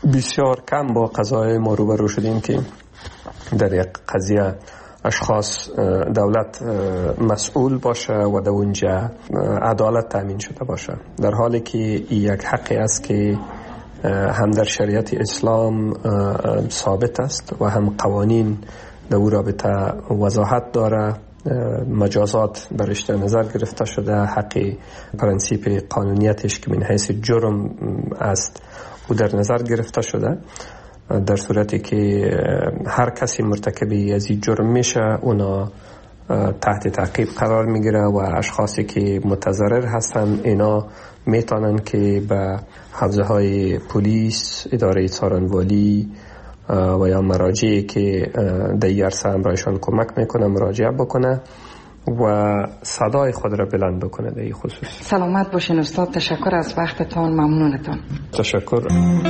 بسیار کم با قضایای ما روبرو شدیم که در یک قضیه اشخاص دولت مسئول باشه و در اونجا عدالت تامین شده باشه، در حالی که یک حقی است که هم در شریعت اسلام ثابت است و هم قوانین در او رابطه وضاحت داره. مجازات برش در نظر گرفته شده، حق پرنسیپ قانونیتش که من حیث جرم است او در نظر گرفته شده. در صورتی که هر کسی مرتکبی از این جرم میشه اونا تحت تعقیب قرار میگیره و اشخاصی که متضرر هستن اینا میتونن که به حوزه های پلیس، اداره څارنوالی و یا مراجعی که در این عرصه امرایشان کمک میکنه مراجعه بکنه و صدای خود را بلند بکنه در این خصوص. سلامت باشین استاد، تشکر از وقتتان، ممنونتان. تشکر.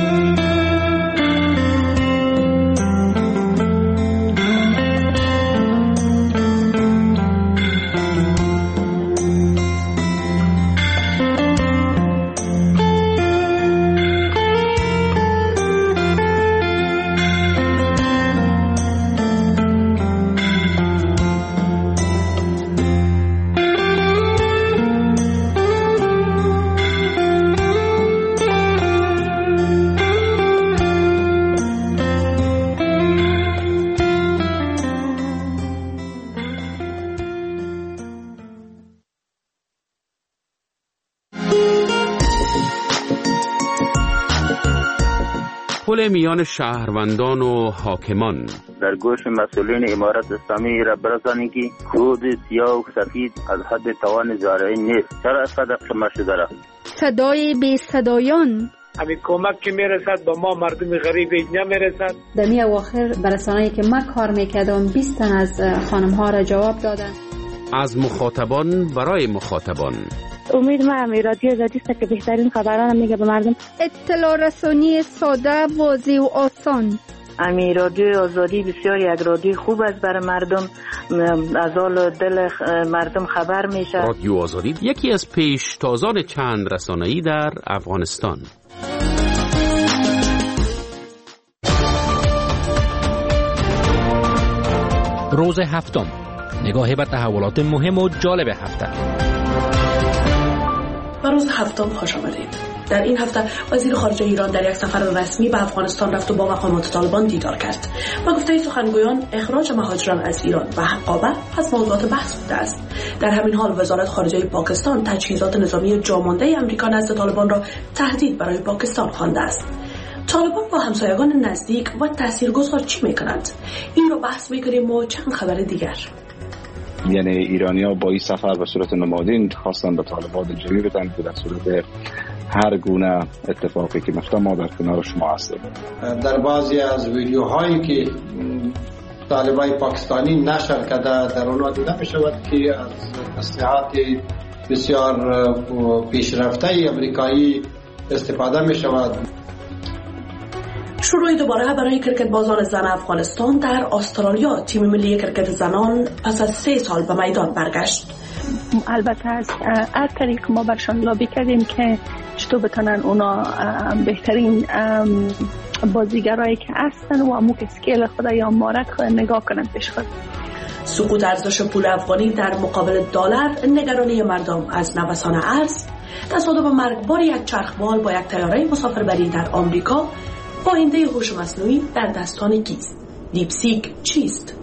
پل میان شهروندان و حاکمان. در گوش مسئولین امارت اسلامی را برسانید که کود سیاه و سفید از حد توان زارعی نیست. چرا اینقدر شما شده را؟ صدای بی صدایان. همین کمک که میرسد با ما مردم غریب نمیرسد. در می اواخر برسانه‌ای که من کار میکردم 20 تن از خانم ها را جواب دادن. از مخاطبان برای مخاطبان. امید ما رادیو آزادی است که بهترین خبران میگه به مردم. اطلاع رسانی ساده، واضح و آسان. رادیو آزادی بسیار یک رادیو خوب است برای مردم، از حال دل مردم خبر میشه. رادیو آزادی یکی از پیشتازان چند رسانه‌ای در افغانستان. روز هفتم، نگاهی به تحولات مهم و جالب هفته. و روز هفتم خوش آمدید. در این هفته وزیر خارجه ایران در یک سفر رسمی به افغانستان رفت و با مقامات طالبان دیدار کرد. با گفته سخنگویان اخراج مهاجران از ایران و حقابه از موضوعات بحث بوده است. در همین حال وزارت خارجه پاکستان تجهیزات نظامی جامانده امریکا نزد طالبان را تهدید برای پاکستان خوانده است. طالبان با همسایگان نزدیک و تاثیرگذار چی میکنند؟ این رو بحث میکنیم و چند خبر دیگر. یعنی ایرانی‌ها با این سفر به صورت نمادین خواستن به طالبان جوی بدن که در صورت هر گونه اتفاقی که میفته ما در کنار شما هستیم. در بعضی از ویدیوهایی که طالبای پاکستانی نشر کرده در اونها دیده میشود که از اسلحات بسیار پیشرفته امریکایی استفاده میشود. شروع دوباره برای کرکت بازان زن افغانستان در استرالیا. تیم ملی کرکت زنان پس از 3 سال به میدان برگشت. البته از طریق ما برشان لابی کردیم که چطور بتونن اونا بهترین بازیگرایی که هستن و اموک اسکیل خود یا مهارت خود نگاه کنن پیش خود. سقوط ارزش پول افغانی در مقابل دلار، نگرانی مردم از نوسان ارز، تصادف مرگبار یک چرخبال با یک طیاره مسافربری در آمریکا، آینده هوش مصنوعی در دستان کیست؟ دیپسیک چیست؟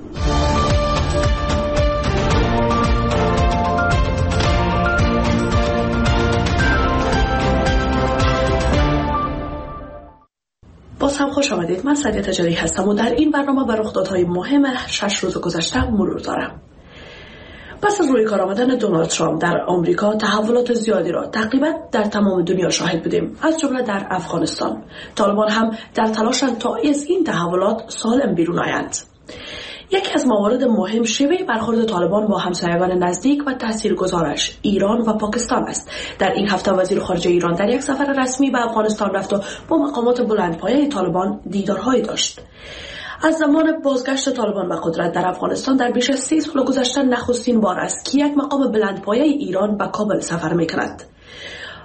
باز هم خوش آمدید. من سعدیه تجاری هستم و در این برنامه بر رخدادهای مهم 6 روز گذشته مرور دارم. پس از روی کار آمدن دونالد ترامپ در آمریکا تحولات زیادی را تقریبا در تمام دنیا شاهد بودیم، از جمله در افغانستان. طالبان هم در تلاشند تا از این تحولات سالم بیرون آیند. یکی از موارد مهم شیوه برخورد طالبان با همسایگان نزدیک و تاثیرگذارش ایران و پاکستان است. در این هفته وزیر خارجه ایران در یک سفر رسمی به افغانستان رفت و با مقامات بلندپایه طالبان دیدارهایی داشت. از زمان بازگشت طالبان به قدرت در افغانستان در بیش از 3 سال گذشته نخستین بار است که یک مقام بلندپایه ایران به کابل سفر می‌کند.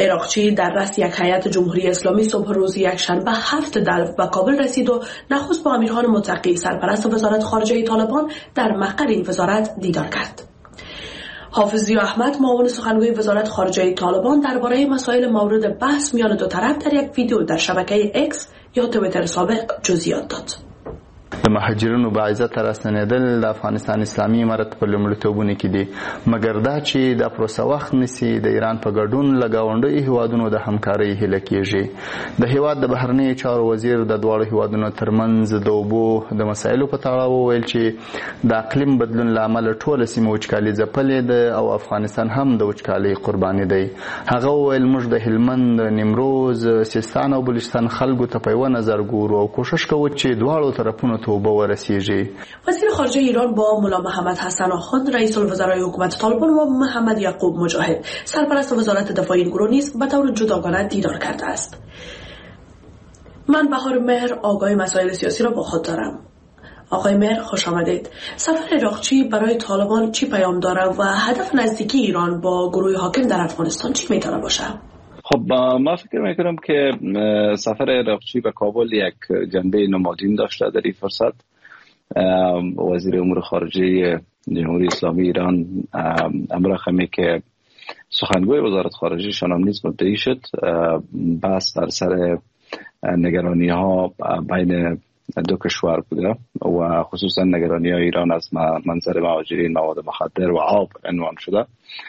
عراقچی در رأس یک هیئت جمهوری اسلامی صبح روز یکشنبه 7 دلو به کابل رسید و نخست با امیرخان متقی سرپرست وزارت خارجه طالبان در مقر این وزارت دیدار کرد. حافظ ضیا احمد معاون سخنگوی وزارت خارجه طالبان درباره مسائل مورد بحث میان دو طرف در یک ویدیو در شبکه اکس یا توییتر سابق جزئیات داد. د مهاجرینو با عزت راستنیدل د افغانستان اسلامي امارت په لومړیتوبونو کې دي، مګر دا چې د پروسه وخت نسی د ایران په ګډون له ګاونډیو هیوادونو د همکارۍ هیله کیږي. د هیواد د بهرنیو چارو وزیر د دواړو هیوادونو ترمنځ د اوبو د مسایلو په تړاو وویل چې د اقلیم بدلون له امله ټوله سیمه وچکالي ځپلې ده او افغانستان هم د وچکالۍ قرباني دی. هغه وویل موږ د هلمند، نیمروز، سیستان او بلوچستان خلکو ته په یوه نظر ګورو او کوشش کوو چې دواړو طرفونو وزیر خارجه ایران با ملا محمد حسن آخوند رئیس الوزرای حکومت طالبان و محمد یعقوب مجاهد سرپرست وزارت دفاع این گروه نیز به طور جداگانه دیدار کرده است. من بهار مهر آگاه مسائل سیاسی را با خود دارم. آقای مهر خوش آمدید. سفر عراقچی برای طالبان چی پیام داره و هدف نزدیکی ایران با گروه حاکم در افغانستان چی میتونه باشه؟ خب ما فکر میکنم که سفر عراقچی به کابل یک جنبه نمادین داشته. در این فرصت وزیر امور خارجه جمهوری اسلامی ایران امر خمی که سخنگوی وزارت خارجه شان نیز مدعی شد بحث در سر نگرانی ها بین دو کشور بوده و خصوصا نگرانی های ایران از منظر مهاجرین مواد مخدر و آب عنوان شده.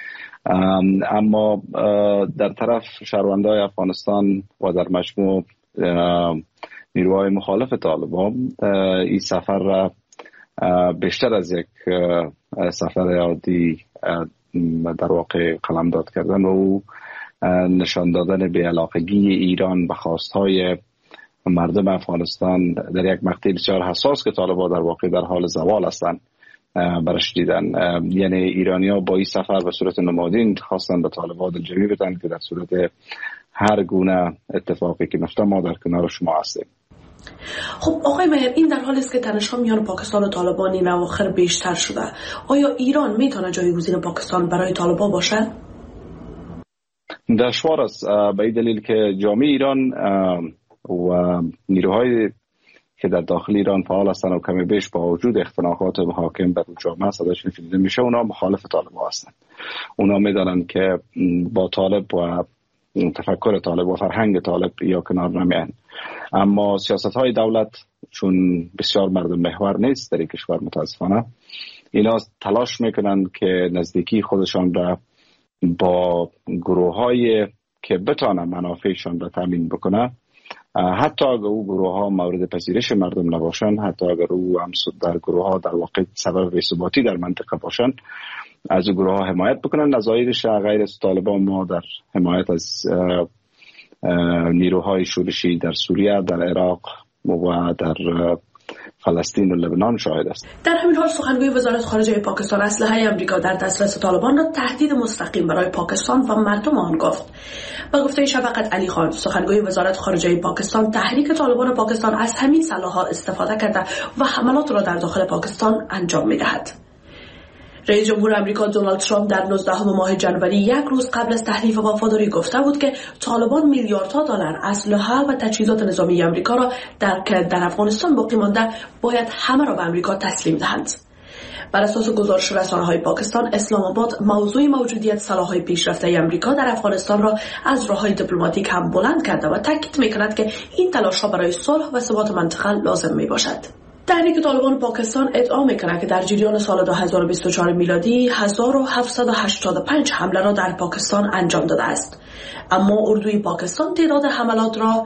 اما در طرف شهروندان افغانستان و در مجموع نیروهای مخالف طالبان این سفر را بیشتر از یک سفر عادی در واقع قلمداد کردن و نشان دادن بی‌علاقگی ایران به خواستهای مردم افغانستان در یک مقطع بسیار حساس که طالبان در واقع در حال زوال هستند برش دیدن. یعنی ایرانی‌ها با این سفر به صورت نمادین خواستن به طالبان دلجویی بدن که در صورت هر گونه اتفاقی که میفته ما در کنار شما هستیم. خب آقای مهر، این در حالی است که تنش‌ها میان پاکستان و طالبان این اواخر بیشتر شده. آیا ایران میتونه جایگزین پاکستان برای طالبان باشد؟ دشوار است به این دلیل که جامعه ایران و نیروهای که در داخل ایران فعال هستند و کمی بیش با وجود اختلافات حاکم بر جامعه صداشون شنیده میشه، اونا مخالف طالبان هستند. اونا میدانند که با طالب و تفکر طالب و فرهنگ طالب یا کنار نمیان. اما سیاست های دولت چون بسیار مردم محور نیست در این کشور متاسفانه، اینا تلاش میکنند که نزدیکی خودشان را با گروه های که بتانن منافعشان را تامین بکنه، حتی اگر او گروه ها مورد پذیرش مردم نباشن، حتی اگر او هم در گروه ها در واقع سبب بی‌ثباتی در منطقه باشن، از او گروه ها حمایت بکنن. نظایرش غیر از طالبان ما در حمایت از نیروهای شورشی در سوریه، در عراق و در فلسطین و لبنان شاهد است. در همین حال سخنگوی وزارت خارجه پاکستان اسلحه آمریکا در دسترس طالبان را تهدید مستقیم برای پاکستان و مردم آن گفت. با گفته شفقت علی خان سخنگوی وزارت خارجه پاکستان، تحریک طالبان پاکستان از همین سلاح‌ها استفاده کرده و حملات را در داخل پاکستان انجام می‌دهد. رئیس جمهور آمریکا دونالد ترامپ در 19 ماه جنوری، یک روز قبل از تحریف وفاداری، گفته بود که طالبان میلیاردها دلار اسلحه و تجهیزات نظامی آمریکا را در افغانستان باقی مانده باید همه را به آمریکا تسلیم دهند. بر اساس گزارش رسانه‌های پاکستان، اسلام آباد موضوع موجودیت سلاح‌های پیشرفته آمریکا در افغانستان را از راه‌های دیپلماتیک هم بلند کرده و تاکید می‌کند که این تلاش‌ها برای صلح و ثبات منطقه لازم میباشد. تحریک طالبان پاکستان ادعا می‌کند که در جریان سال 2024 میلادی 1785 حمله را در پاکستان انجام داده است، اما اردوی پاکستان تعداد حملات را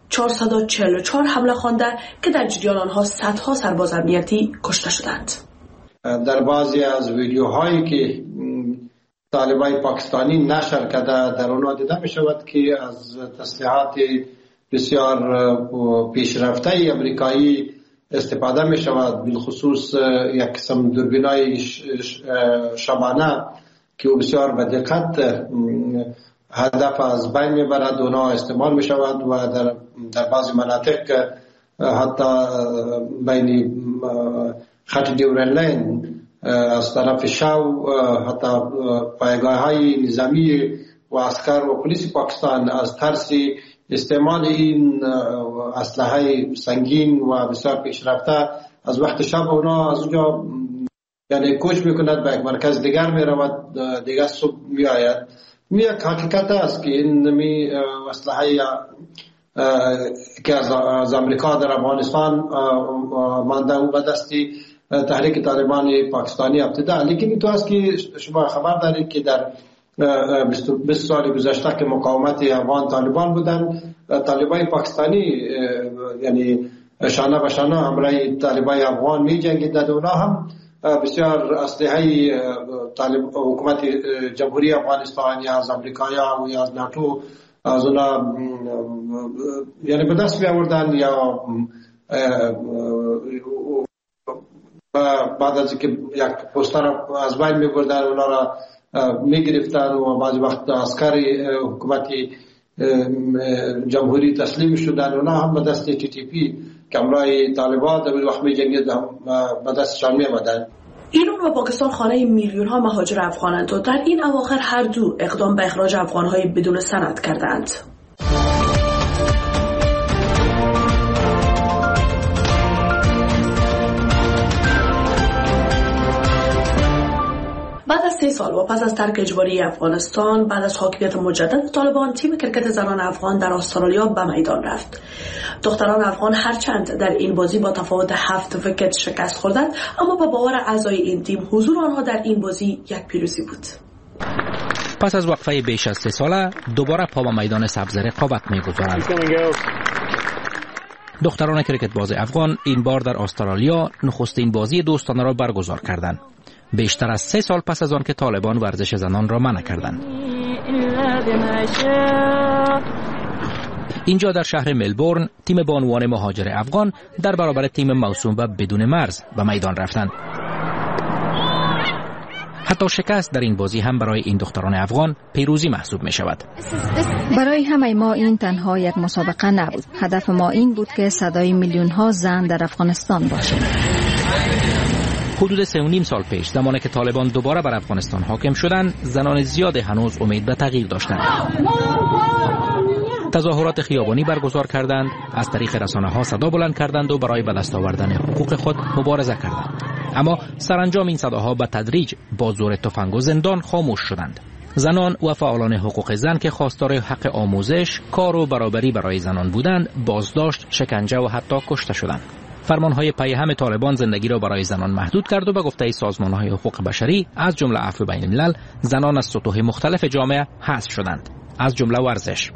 444 حمله خوانده که در جریان آنها صدها سرباز امنیتی کشته شدند. در بعضی از ویدیوهایی که طالبان پاکستانی نشر کرده در آنها دیده می‌شود که از تسلیحات بسیار پیشرفته آمریکایی استفاده می شود، بالخصوص یک قسم دوربینای شبانه که بسیار به دقت هدف از بین می برد، اونا استعمال می شود و در بعضی مناطق حتی بین خط دیورنلین از طرف شو حتی پایگاه های نظامی و عسکر و پلیس پاکستان از ترس استعمال این اسلحه سنگین و بسیار پیشرفته از وقت شب اونا از اونجا یعنی کوچ میکند به یک مرکز دیگر میرود، دیگر صبح میآید. یک حقیقت است که این اسلحه که از امریکا در افغانستان مانده او به دستی تحریک طالبان پاکستانی ابتدا، لیکن تو است که شما خبر دارید که در 20 سال گذشته که مقاومت افغان طالبان بودن، طالبان پاکستانی یعنی شانه به شانه همراه طالبان افغان می جنگیدند. اونا هم بسیار اسلحه حکومت جمهوری افغانستان یا از امریکا یا از ناتو از اونا یعنی به دست می آوردن یا بعد از اینکه یک پوستر از بین می بردن اونا را می گرفتن و بعضی وقت عسکر حکومت جمهوری تسلیم شدن. اونا هم به دست TTP که همراه طالبان در وقت می جنگید به دستشان می آمدن. ایران و پاکستان خانه میلیون ها مهاجر افغانند و در این اواخر هر دو اقدام به اخراج افغانهای بدون سند کردند. بعد از 3 سال و پس از ترک اجباری افغانستان، بعد از حاکمیت مجدد طالبان، تیم کرکت زنان افغان در استرالیا به میدان رفت. دختران افغان هرچند در این بازی با تفاوت 7 ویکت شکست خوردند، اما به باور اعضای این تیم حضور آنها در این بازی یک پیروزی بود. پس از وقفه بیش از 3 ساله دوباره پا به میدان سبز رقابت می‌گذارند. دختران کرکت باز افغان این بار در استرالیا نخستین بازی دوستانه را برگزار کردند. بیشتر از 3 سال پس از آن که طالبان ورزش زنان را منع کردند. اینجا در شهر ملبورن تیم بانوان مهاجر افغان در برابر تیم موسوم به بدون مرز به میدان رفتند. حتی شکست در این بازی هم برای این دختران افغان پیروزی محسوب می شود. برای همه ما این تنها یک مسابقه نبود. هدف ما این بود که صدای میلیون ها زن در افغانستان باشد. حدود 3.5 سال پیش زمانی که طالبان دوباره بر افغانستان حاکم شدند، زنان زیاد هنوز امید به تغییر داشتند. تظاهرات خیابانی برگزار کردند، از طریق رسانه‌ها صدا بلند کردند و برای به دست آوردن حقوق خود مبارزه کردند. اما سرانجام این صداها به تدریج با زور تفنگ و زندان خاموش شدند. زنان و فعالان حقوق زن که خواستار حق آموزش، کار و برابری برای زنان بودند، بازداشت، شکنجه و حتی کشته شدند. فرمانهای پیهم طالبان زندگی را برای زنان محدود کرد و به گفته سازمانهای حقوق بشری از جمله عفو بین الملل، زنان از سطوح مختلف جامعه حذف شدند، از جمله ورزش.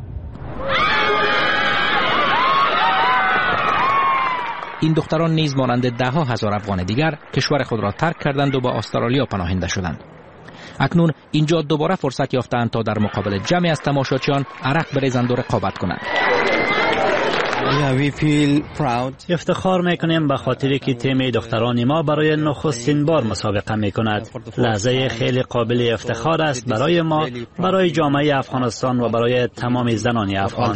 این دختران نیز مانند ده‌ها هزار افغان دیگر کشور خود را ترک کردند و به استرالیا پناهنده شدند. اکنون اینجا دوباره فرصت یافتند تا در مقابل جمعی از تماشاچیان عرق بریزند و رقابت کنند. افتخار میکنیم به خاطر که تیم دختران ما برای نخستین بار مسابقه میکند. لحظه خیلی قابل افتخار است برای ما، برای جامعه افغانستان و برای تمام زنان افغان.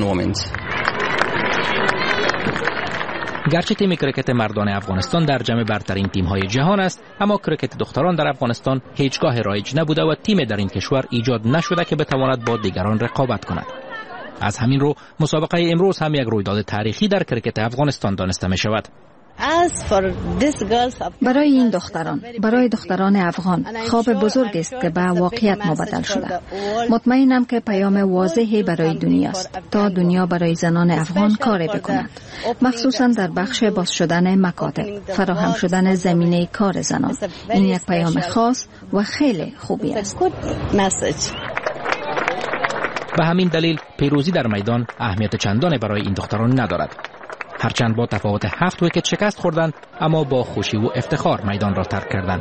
گرچه تیم کرکت مردان افغانستان در جمع برترین تیم‌های جهان است، اما کرکت دختران در افغانستان هیچگاه رایج نبوده و تیم در این کشور ایجاد نشده که بتواند با دیگران رقابت کند. از همین رو مسابقه امروز هم یک رویداد تاریخی در کرکت افغانستان دانسته می شود. برای این دختران، برای دختران افغان، خواب بزرگ است که به واقعیت مبدل شده. مطمئنم که پیام واضحی برای دنیاست تا دنیا برای زنان افغان کاری بکند، مخصوصا در بخش باز شدن مکاتب، فراهم شدن زمینه کار زنان. این یک پیام خاص و خیلی خوبی است. به همین دلیل پیروزی در میدان اهمیت چندانی برای این دختران ندارد. هرچند با تفاوت 7 ویکت شکست خوردند، اما با خوشی و افتخار میدان را ترک کردند.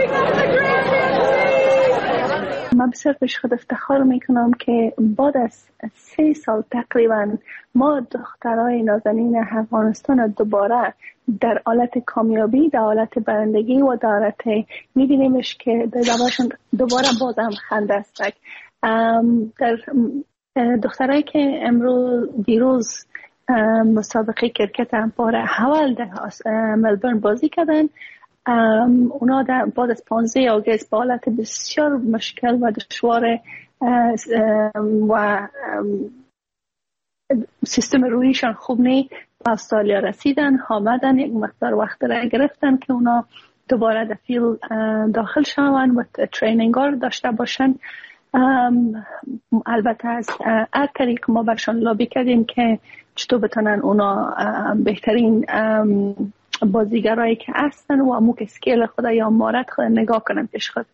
من بسیار پیش خود افتخار میکنم که بعد از 3 سال تقریبا ما دخترای نازنین افغانستان دوباره در حالت کامیابی، در حالت برندگی و در حالت میبینیمش که دوبارشون دوباره بازم خنده است. در دخترایی که دیروز مسابقه کرکت هم بار اول در ملبورن بازی کردن، اونا بعد از 15 آگست با حالت بسیار مشکل و دشوار و سیستم رویشان خوب نی. استرالیا رسیدن، آمدن، یک مقدار وقت را گرفتن که اونا دوباره در فیلد داخل شوند و ترینینگ ها داشته باشن. البته از هر طریق ما برشان لابی کردیم که چطور بتونن اونا بهترین بازیگرایی که هستن و اموک اسکیل خود یا مهارت خود نگاه کنن پیش خود.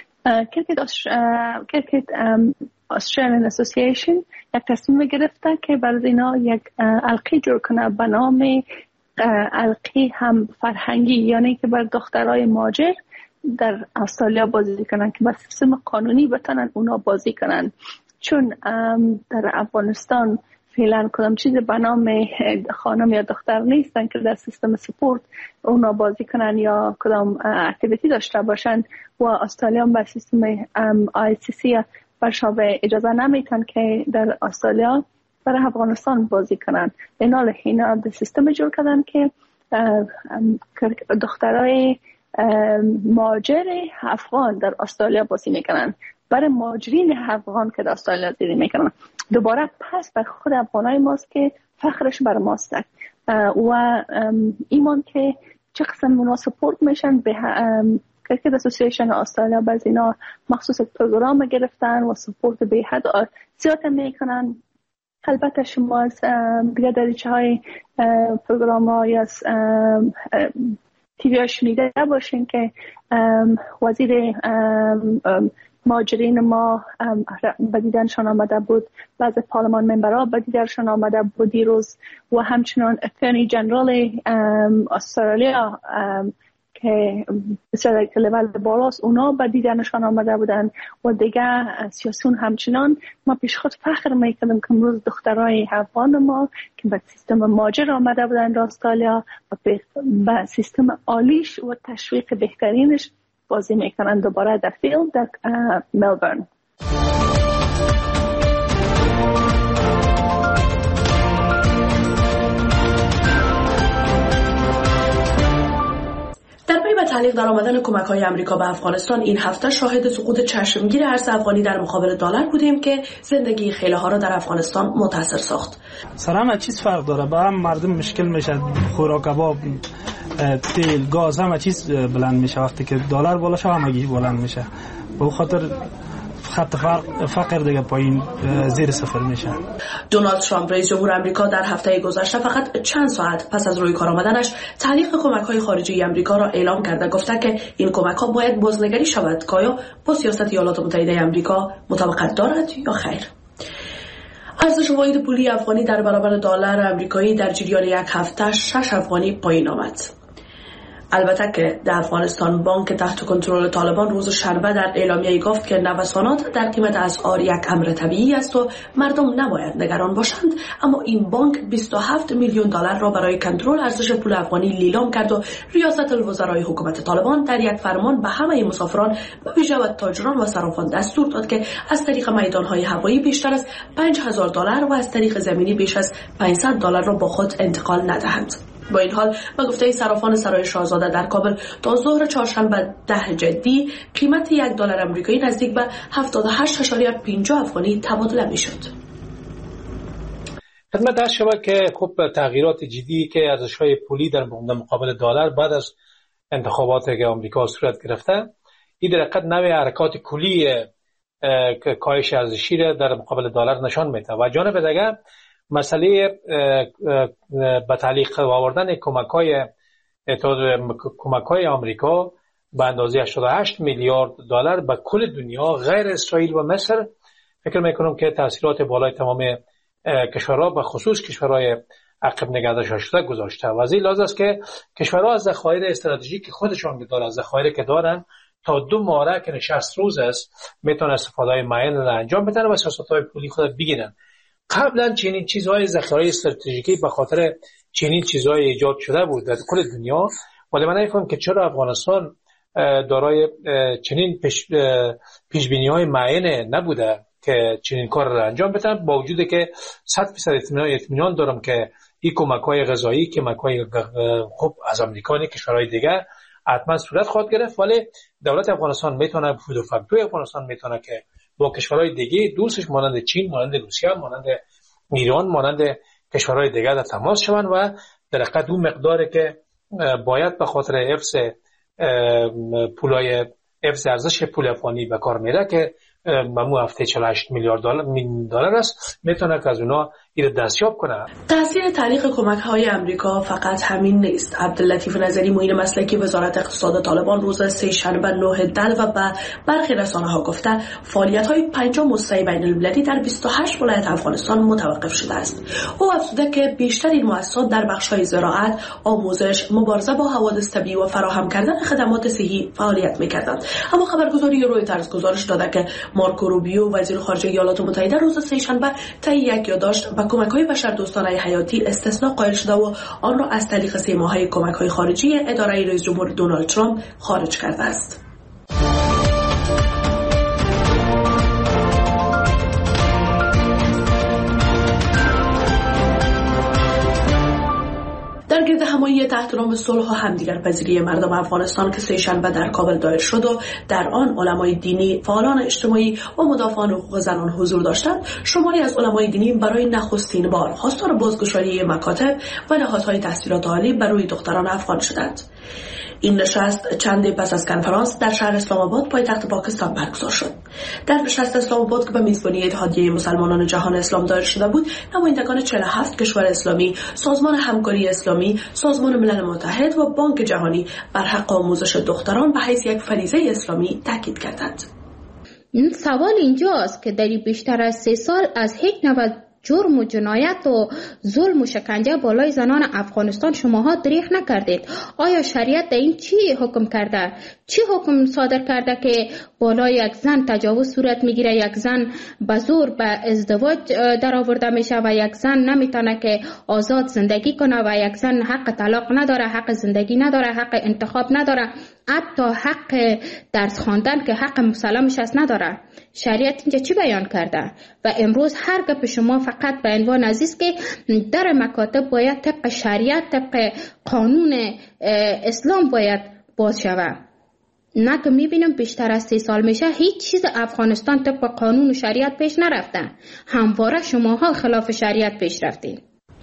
کرکت استرالیان اسوسییشن یک تصمیم گرفته که برای اینا یک حلقه جور کنه به نام حلقه هم فرهنگی، یعنی که بر دخترای مهاجر در استرالیا بازی کنن که با سیستم قانونی بتونن اونا بازی کنن، چون در افغانستان فعلا کدام چیز به نام خانم یا دختر نیستن که در سیستم سپورت اونا بازی کنن یا کدام اکتیویتی داشته باشن و استرالیا با سیستم ICC برشابه اجازه نمیتن که در استرالیا برای افغانستان بازی کنن. اینال اینا در سیستم جور کردن که دخترای مهاجر افغان در استرالیا بازی میکنن برای مهاجرین افغان که در استرالیا زندگی میکنن. دوباره پس بر خود افغانای ماست که فخرش بر ماست و ایمان که چه قسم اونا سپورت میشن به کرکت اسوسییشن استرالیا باز اینا مخصوص پروگرام گرفتن و سپورت به حد زیاد میکنن. البته شما از دیگه دریچه های پروگرام های از تیوی ها شنیده باشین که وزیر مهاجرین ما به دیدنشان آمده بود، بعض پارلمان ممبرها به دیدنشان آمده بود دیروز و همچنان اترنی جنرال استرالیا که بسیار لیول بالاست اونا به دیدنشان آمده بودن و دیگه سیاسیون همچنان. ما پیش خود فخر میکنم که امروز دخترای افغان ما که به سیستم مهاجر آمده بودن در استرالیا و به سیستم عالیش و تشویق بهترینش بازی میکنن دوباره در فیلد در ملبورن. در پی به تعلیق در آمدن کمک‌های آمریکا به افغانستان این هفته شاهد سقوط چشمگیر ارز افغانی در مقابل دلار بودیم که زندگی خیلی ها را در افغانستان متاثر ساخت. سر همه چیز فرق داره، به هم مردم مشکل میشه، خوراک، کباب، تیل، گاز، همه چیز بلند میشه. وقتی که دلار بالا شه همگی بلند میشه، به خاطر خط فقر دیگه پایین زیر صفر میشه. دونالد ترامپ رئیس جمهور آمریکا در هفته گذشته فقط چند ساعت پس از روی کار آمدنش تعلیق کمک‌های خارجی آمریکا را اعلام کرده، گفته که این کمک‌ها باید بازنگری شود که آیا با سیاست ایالات متحده آمریکا مطابقت دارد یا خیر. ارزش واحد پولی افغانی در برابر دلار آمریکایی در جریان یک هفته 6 افغانی پایین آمد. البته که در افغانستان بانک تحت کنترل طالبان روز شنبه در اعلامیه گفت که نوسانات در قیمت اسعار یک امر طبیعی است و مردم نباید نگران باشند، اما این بانک 27 میلیون دلار را برای کنترل ارزش پول افغانی لیلام کرد و ریاست الوزرای حکومت طالبان در یک فرمان به همه مسافران به ویژه و تاجران و صرافان دستور داد که از طریق میدانهای هوایی بیشتر از 5000 دلار و از طریق زمینی بیش از 500 دلار را با خود انتقال ندهند. با این حال به گفته صرافان سرای شاهزاده در کابل تا ظهر چهارشنبه 10 جدی قیمت یک دلار آمریکایی نزدیک به 78.50 افغانی تبادله میشد. خدمت عرض شود که خب تغییرات جدی که ارزش‌های پولی در مقابل دلار بعد از انتخابات که آمریکا صورت گرفته، این در حقیقت نوع حرکات کلی کاهش ارزشی را در مقابل دلار نشان میده و جانب دیگر مسئله به تعلیق آوردن کمک‌های آمریکا به اندازه 88 میلیارد دلار به کل دنیا غیر اسرائیل و مصر، فکر میکنم که تاثیرات بالای تمام کشورها به خصوص کشورهای عقب نگه شده گذاشته و از این لحاظ است که کشورها از ذخایر استراتژیک خودشان دارن، از ذخایر که دارن تا 2 ماه که 60 روز است میتونن استفاده معین را انجام بدن و سیاست‌های پولی خود بگیرن. قبلا چنین چیزهای ذخایر استراتژیکی به خاطر چنین چیزهای ایجاد شده بود در کل دنیا، ولی من نمی‌فهمم که چرا افغانستان دارای چنین پیشبینی‌های معین نبوده که چنین کار را انجام بدن، با وجودی که 100% اطمینان دارم که این کمک‌های غذایی، کمک‌های خوب از آمریکا و کشورهای دیگه حتما صورت خواهد گرفت، ولی دولت افغانستان میتونه، فود و فاکتور افغانستان میتونه که با کشورهای دیگه دوستش مانند چین، مانند روسیه، مانند ایران، مانند کشورهای دیگه در تماس شوند و در حقیقت اون مقداری که باید به خاطر حفظ پولای حفظ ارزش پول افغانی به کار میره که ممو هفته 48 میلیارد دلار است، میتونه که از اونا این دستیاب کنه. تاثیر تعلیق کمک‌های امریکا فقط همین نیست. عبداللطیف نظری معین مسلکی وزارت اقتصاد طالبان روز سه‌شنبه 9 دل و به برخی رسانه‌ها گفته فعالیت‌های 5 مستعی بین‌المللی در 28 ولایت افغانستان متوقف شده است. او افزوده که بیشتر این مؤسسات در بخش‌های زراعت، آموزش، مبارزه با حوادث طبیعی و فراهم کردن خدمات صحی فعالیت می‌کردند. اما خبرگزاری رویترز گزارش داده که مارکو روبیو وزیر خارجه ایالات متحده روز سه‌شنبه طی یک یادداشت به کمک‌های بشردوستانه حیاتی استثناء قائل شده و آن را از طریق 3 ماهه کمک‌های خارجی اداره رئیس جمهور دونالد ترامپ خارج کرده است. در گرد همایی تحت نام صلح و همدیگرپذیری مردم افغانستان که سه‌شنبه در کابل دایر شد و در آن علمای دینی، فعالان اجتماعی و مدافعان حقوق زنان حضور داشتند، شماری از علمای دینی برای نخستین بار خواستار بازگشایی مکاتب و نهادهای تحصیلات عالی بر روی دختران افغان شدند. این نشست چندی پس از کنفرانس در شهر اسلام آباد پایتخت پاکستان برگزار شد. در نشست اسلام آباد که به میزبانی اتحادیه مسلمانان جهان اسلام دایر شده بود، نمایندگان 47 کشور اسلامی، سازمان همکاری اسلامی، سازمان ملل متحد و بانک جهانی بر حق آموزش دختران به حیث یک فریضه اسلامی تاکید کردند. سوال اینجاست که در بیشتر از 3 سال از هیچ نوع جرم و جنایت و ظلم و شکنجه بالای زنان افغانستان شماها دریغ نکردید. آیا شریعت در این چی حکم کرده؟ چی حکم صادر کرده که بالای یک زن تجاوز صورت میگیره، یک زن به زور به ازدواج در آورده میشه و یک زن نمیتونه که آزاد زندگی کنه و یک زن حق طلاق نداره، حق زندگی نداره، حق انتخاب نداره، حتی حق درس خواندن که حق مسلمش است نداره. شریعت اینجا چی بیان کرده؟ و امروز هر گپ شما فقط به عنوان عزیز که در مکاتب باید طبق شریعت، طبق قانون اسلام باید باز شود. نه که میبینم بیشتر از 3 سال میشه هیچ چیز افغانستان طبق قانون و شریعت پیش نرفته. همواره شماها خلاف شریعت پیش رفتین.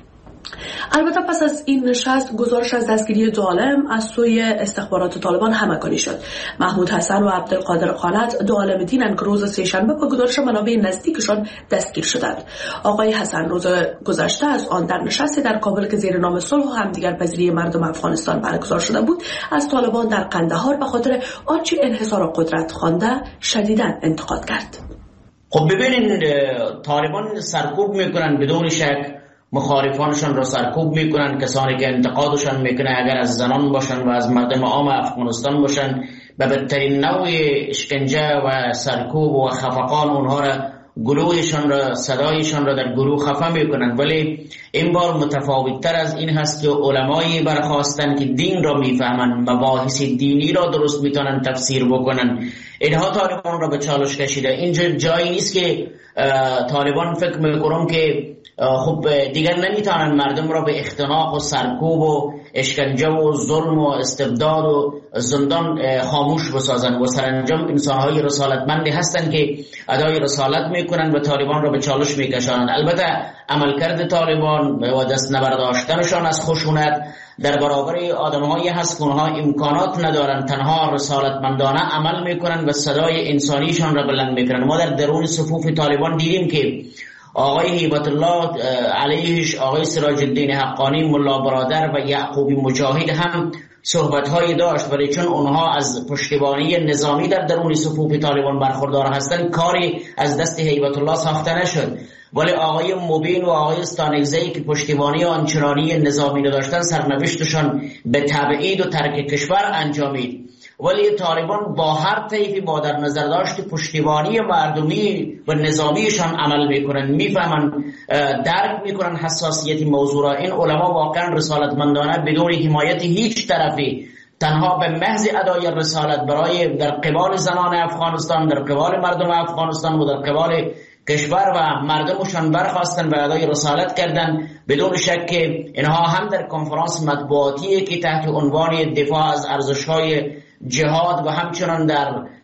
البته پس از این نشست گزارش از دستگیری 2 عالم از سوی استخبارات طالبان همگانی شد. محمود حسن و عبدالقادر خالد 2 عالم دینند که روز سه‌شنبه با گزارش منابع نزدیکشان دستگیر شدند. آقای حسن روز گذشته از آن در نشستی در کابل که زیر نام صلح و همدیگرپذیری مردم افغانستان برگزار شده بود، از طالبان در قندهار به خاطر آنچه انحصار قدرت خوانده شدیداً انتقاد کرد. خب ببینید، طالبان سرکوب میکنن، بدون شک مخالفانشان را سرکوب میکنن. کسانی که انتقادشان میکنه اگر از زنان باشن و از مردم عام افغانستان باشن، به بدترین نوع اشکنجه و سرکوب و خفقان اونها را، گلویشان را، صدایشان را در گروه خفه میکنن. ولی این بار متفاوت تر از این هست که علمایی برخواستن که دین را میفهمن، مباحث دینی را درست میتونن تفسیر بکنن. اینها طالبان را به چالش کشیده. اینجا جایی نیست که طالبان فکر میکنم که خب دیگر نمیتونن مردم را به اختناق و سرکوب و اشکنجه و ظلم و استبداد و زندان خاموش بسازن و سرانجام انسانهای رسالتمندی هستن که ادای رسالت میکنن و طالبان را به چالش میکشانن. البته عملکرد طالبان و دست نبرداشتنشان از خشونت در برابر آدم‌هایی هست که اونها امکانات ندارن، تنها رسالتمندانه عمل میکنن و صدای انسانیشان را بلند میکنن. ما در درون صفوف طالبان دیدیم که آقای هیبت الله علیهش، آقای سراج الدین حقانی، ملا برادر و یعقوبی مجاهد هم صحبت‌هایی داشت، ولی چون اونها از پشتیبانی نظامی در درون صفوف طالبان برخوردار هستند، کاری از دست هیبت الله ساخته نشد. ولی آقای مبین و آقای استانگزی که پشتیبانی آنچنانی نظامی نداشتن، سرنوشتشان به تبعید و ترک کشور انجامید. ولی طالبان با هر طیفی با در نظر داشت پشتیبانی مردمی و نظامیشان عمل میکنن، میفهمن، درک میکنن حساسیت موضوع را. این علما واقعا رسالتمندانه بدون حمایت هیچ طرفی، تنها به محض ادای رسالت برای در قبال زنان افغانستان، در قبال مردم افغانستان و در قبال کشور و مردمشان برخواستن و ادای رسالت کردن. بدون شک اینها هم در کنفرانس مطبوعاتی که تحت عنوان دفاع از ارزش‌های جهاد و همچنان در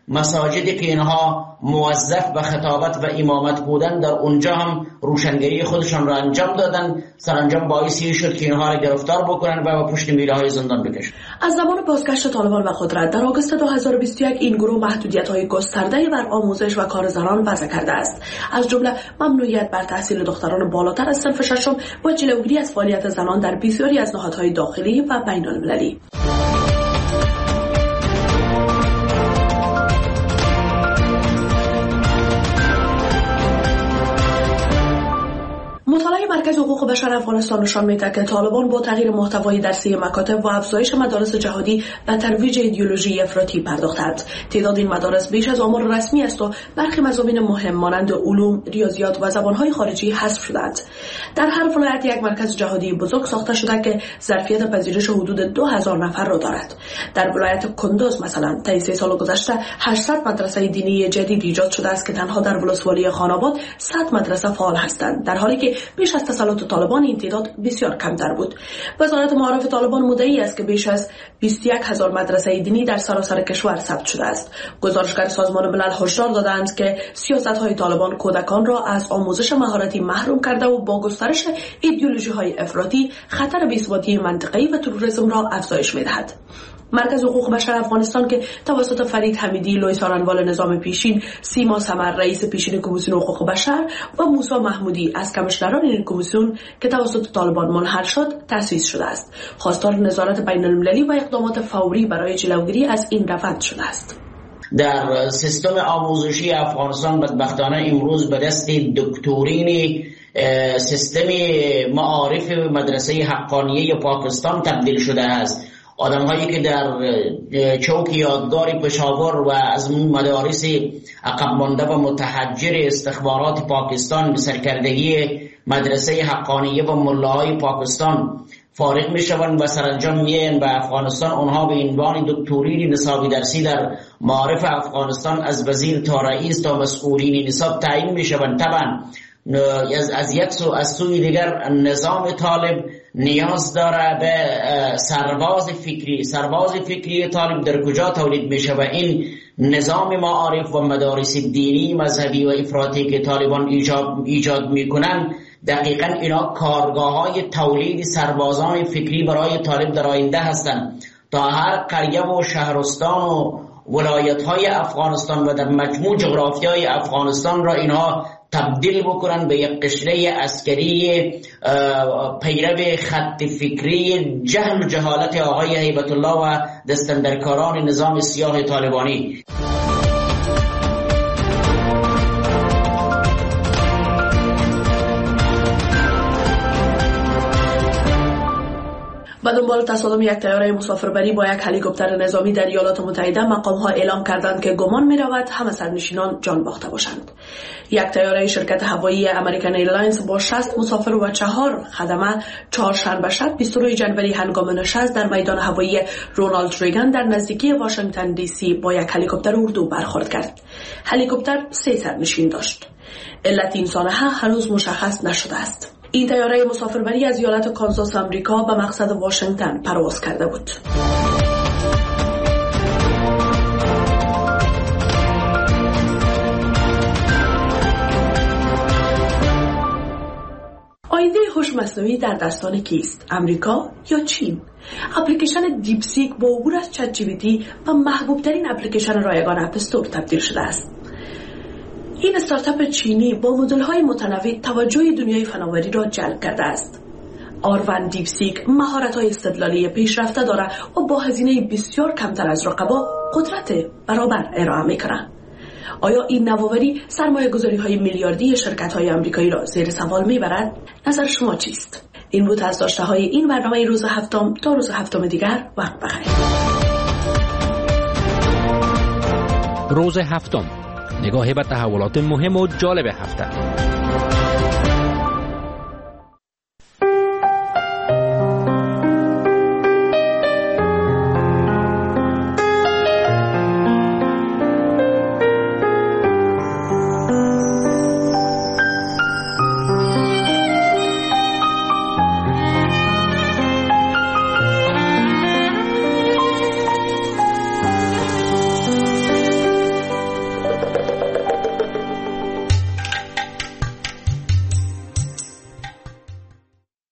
مساجدی که اینها موظف به خطابت و امامت بودن در اونجا هم روشنگری خودشان را انجام دادن. سرانجام باعثی شد که اینها را گرفتار بکنن و پشت میله های زندان بکشن. از زمان بازگشت طالبان به قدرت در آگوست 2021 این گروه محدودیت‌های گسترده‌ای بر آموزش و کار زنان وضع کرده است، از جمله ممنوعیت بر تحصیل دختران بالاتر از صنف ششم و جلوگیری از فعالیت زنان در بسیاری از نهادهای داخلی و بین‌المللی. مطالعه مرکز حقوق بشر افغانستان نشان می‌دهد که طالبان با تغییر محتوای درسی مکاتب و افزایش مدارس جهادی به ترویج ایدئولوژی افراطی پرداختند. تعداد این مدارس بیش از آمار رسمی است و برخی مضامین مهم مانند علوم، ریاضیات و زبان‌های خارجی حذف شدند. در هر ولایت یک مرکز جهادی بزرگ ساخته شده که ظرفیت پذیرش حدود 2000 نفر را دارد. در ولایت کندوز مثلا طی 3 سال گذشته 800 مدرسه دینی جدید ایجاد شده است که تنها در ولسوالی خاناباد 100 مدرسه فعال هستند، در حالی که بیش از تسلط طالبان این تعداد بسیار کمتر بود. وزارت معارف طالبان مدعی است که بیش از 21000 مدرسه دینی در سراسر کشور ثبت شده است. گزارشگر سازمان ملل هشدار دادند که سیاست‌های طالبان کودکان را از آموزش مهارتی محروم کرده و با گسترش ایدئولوژی‌های افراطی خطر بی‌ثباتی منطقه‌ای و تروریسم را افزایش می‌دهد. مرکز حقوق بشر افغانستان که توسط فرید حمیدی، لوی سارنوال نظام پیشین، سیما سمر رئیس پیشین کمیسیون حقوق بشر و موسی محمودی از کمیشنران این کمیسیون که توسط طالبان منحل شد تأسیس شده است، خواستار نظارت بین‌المللی و اقدامات فوری برای جلوگیری از این روند شده است. در سیستم آموزشی افغانستان بدبختانه امروز به دست دکترین سیستم معارف مدرسه حقانیه پاکستان تبدیل شده است. آدم هایی که در چوک یادگار پشاور و از مدارس عقب مانده و متحجر استخبارات پاکستان به سرکردگی مدرسه حقانیه و ملاهای پاکستان فارغ می شوند و سرانجام میان به افغانستان. اونها به عنوان دکترین نصابی درسی در معارف افغانستان از وزیر تا رئیس تا مسئولین نصاب تعیین می شوند. طبعا از یک سو از سوی دیگر نظام طالب نیاز داره به سرباز فکری طالب در کجا تولید میشه و این نظام معارف و مدارس دینی مذهبی و افراطی که طالبان ایجاد میکنن دقیقاً اینا کارگاه های تولید سربازان فکری برای طالب در آینده هستند تا هر قریه و شهرستان و ولایت های افغانستان و در مجموع جغرافیای افغانستان را اینها تبدیل بکنن به یک قشره عسکری پیرو خط فکری جهل و جهالت آقای هیبت الله و دستندرکاران نظام سیاه طالبانی. به دنبال تصادم یک طیاره مسافربری با یک هلیکوپتر نظامی در ایالات متحده مقام‌ها اعلام کردند که گمان می‌رود همه سرنشینان جان باخته باشند. یک طیاره شرکت هوایی امریکن ایرلاینز با 60 مسافر و 4 خدمه چهارشنبه شب 22 جنوری هنگام نشست در میدان هوایی رونالد ریگان در نزدیکی واشنگتن دی سی با یک هلیکوپتر اردو برخورد کرد. هلیکوپتر 3 سرنشین داشت. علت این سانحه هنوز مشخص نشده است. این طیاره مسافربری از ایالت کانزاس آمریکا به مقصد واشنگتن پرواز کرده بود. آینده هوش مصنوعی در دستان کیست؟ امریکا یا چین؟ اپلیکیشن دیپسیک با عبور از چت جی پی تی و محبوب ترین اپلیکیشن رایگان اپ استور تبدیل شده است. این استارتاپ چینی با مدل‌های متنوع توجه دنیای فناوری را جلب کرده است. آروان دیپسیک مهارت‌های استدلالی پیشرفته دارد و با هزینه بسیار کمتر از رقبا قدرت برابر ارائه می‌کند. آیا این نوآوری سرمایه‌گذاری‌های میلیاردی شرکت‌های آمریکایی را زیر سوال می‌برد؟ نظر شما چیست؟ این بود از داشته‌های این برنامه روز هفتم. تا روز هفتم دیگر وقت بخیر. روز هفتم، نگاهی به تحولات مهم و جالب هفته.